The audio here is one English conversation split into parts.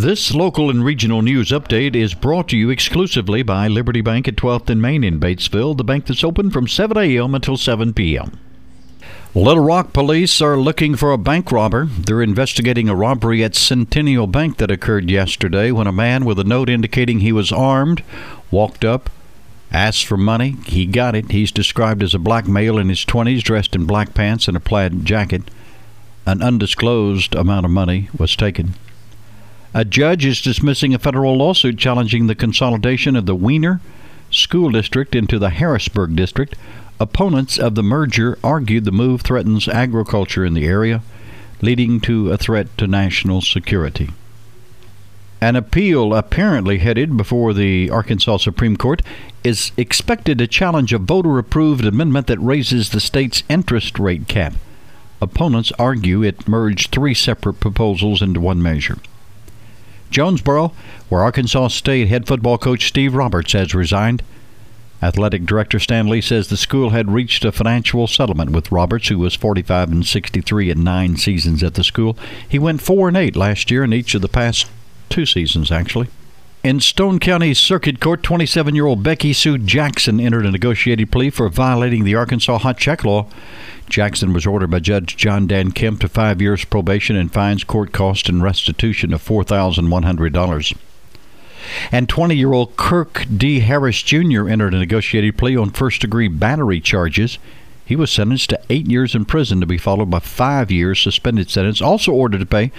This local and regional news update is brought to you exclusively by Liberty Bank at 12th and Main in Batesville, the bank that's open from 7 a.m. until 7 p.m. Little Rock police are looking for a bank robber. They're investigating a robbery at Centennial Bank that occurred yesterday when a man with a note indicating he was armed walked up, asked for money. He got it. He's described as a black male in his 20s, dressed in black pants and a plaid jacket. An undisclosed amount of money was taken. A judge is dismissing a federal lawsuit challenging the consolidation of the Weiner School District into the Harrisburg District. Opponents of the merger argued the move threatens agriculture in the area, leading to a threat to national security. An appeal apparently headed before the Arkansas Supreme Court is expected to challenge a voter-approved amendment that raises the state's interest rate cap. Opponents argue it merged three separate proposals into one measure. Jonesboro, where Arkansas State head football coach Steve Roberts has resigned. Athletic Director Stan Lee says the school had reached a financial settlement with Roberts, who was 45-63 in 9 seasons at the school. He went 4-8 last year in each of the past 2 seasons, actually. In Stone County Circuit Court, 27-year-old Becky Sue Jackson entered a negotiated plea for violating the Arkansas hot check law. Jackson was ordered by Judge John Dan Kemp to 5 years probation and fines, court cost, and restitution of $4,100. And 20-year-old Kirk D. Harris Jr. entered a negotiated plea on first-degree battery charges. He was sentenced to 8 years in prison to be followed by 5 years suspended sentence, also ordered to pay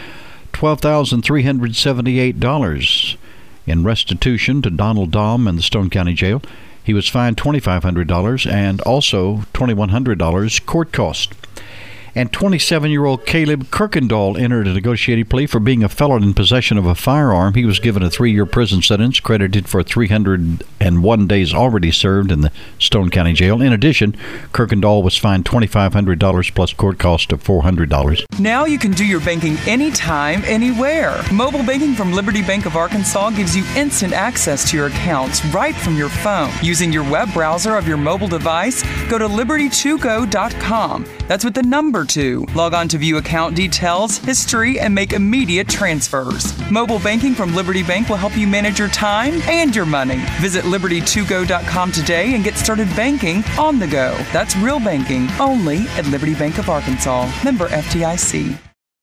$12,378 in restitution to Donald Dahm and the Stone County Jail. He was fined $2,500 and also $2,100 court cost. And 27-year-old Caleb Kirkendall entered a negotiated plea for being a felon in possession of a firearm. He was given a 3-year prison sentence, credited for 301 days already served in the Stone County Jail. In addition, Kirkendall was fined $2,500 plus court cost of $400. Now you can do your banking anytime, anywhere. Mobile banking from Liberty Bank of Arkansas gives you instant access to your accounts right from your phone. Using your web browser of your mobile device, go to liberty2go.com. That's with the number 2. Log on to view account details, history, and make immediate transfers. Mobile banking from Liberty Bank will help you manage your time and your money. Visit liberty2go.com today and get started banking on the go. That's real banking only at Liberty Bank of Arkansas. Member FDIC.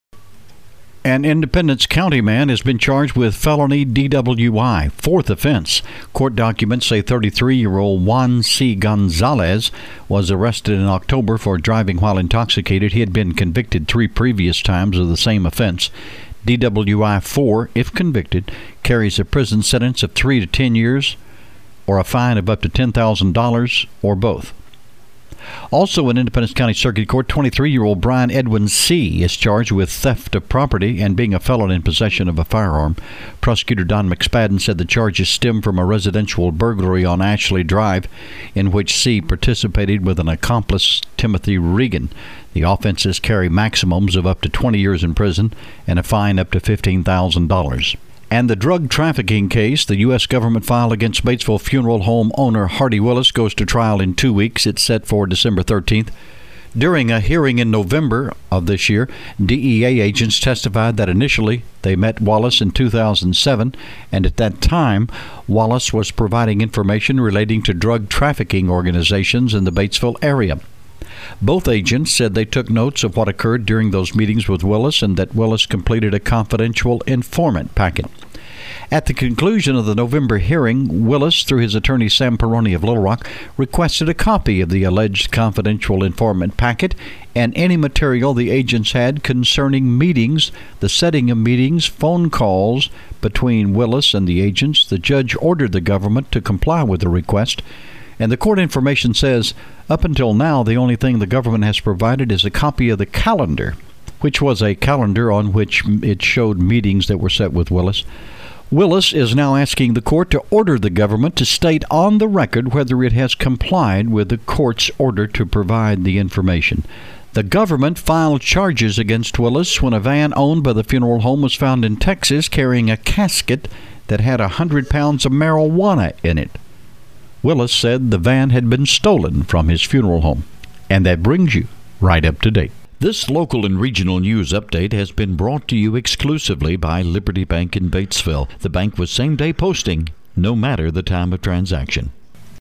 An Independence County man has been charged with felony DWI, 4th offense. Court documents say 33-year-old Juan C. Gonzalez was arrested in October for driving while intoxicated. He had been convicted 3 previous times of the same offense. DWI 4, if convicted, carries a prison sentence of 3 to 10 years or a fine of up to $10,000 or both. Also in Independence County Circuit Court, 23-year-old Brian Edwin C. is charged with theft of property and being a felon in possession of a firearm. Prosecutor Don McSpadden said the charges stem from a residential burglary on Ashley Drive in which C. participated with an accomplice, Timothy Regan. The offenses carry maximums of up to 20 years in prison and a fine up to $15,000. And the drug trafficking case the U.S. government filed against Batesville funeral home owner Hardy Willis goes to trial in 2 weeks. It's set for December 13th. During a hearing in November of this year, DEA agents testified that initially they met Wallace in 2007, and at that time, Wallace was providing information relating to drug trafficking organizations in the Batesville area. Both agents said they took notes of what occurred during those meetings with Willis and that Willis completed a confidential informant packet. At the conclusion of the November hearing, Willis, through his attorney Sam Perroni of Little Rock, requested a copy of the alleged confidential informant packet and any material the agents had concerning meetings, the setting of meetings, phone calls between Willis and the agents. The judge ordered the government to comply with the request. And the court information says, up until now, the only thing the government has provided is a copy of the calendar, which was a calendar on which it showed meetings that were set with Willis. Willis is now asking the court to order the government to state on the record whether it has complied with the court's order to provide the information. The government filed charges against Willis when a van owned by the funeral home was found in Texas carrying a casket that had 100 pounds of marijuana in it. Willis said the van had been stolen from his funeral home. And that brings you right up to date. This local and regional news update has been brought to you exclusively by Liberty Bank in Batesville, the bank with same-day posting, no matter the time of transaction.